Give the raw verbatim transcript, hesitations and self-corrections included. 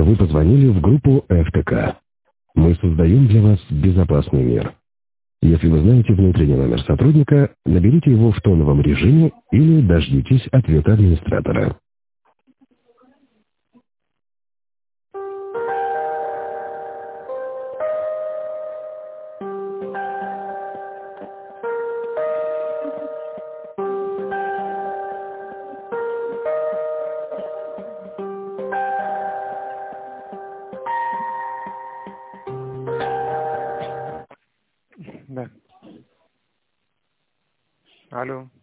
вы позвонили в группу эф тэ ка. Мы создаем для вас безопасный мир. Если вы знаете внутренний номер сотрудника, наберите его в тоновом режиме или дождитесь ответа администратора. Да. Алло.